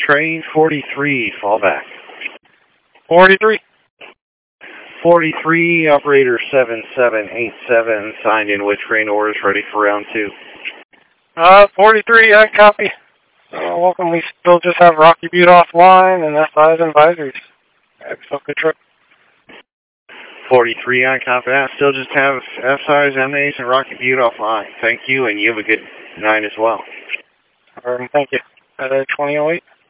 train 43, fallback. 43. 43, operator 7787, signed in with train orders, ready for round 2. 43, I copy. Welcome, we still just have Rocky Butte offline and SI's and advisories. So good trip. 43, I copy that. Still just have SI's, MAs, and Rocky Butte offline. Thank you, and you have a good night as well. Thank you. At 2008.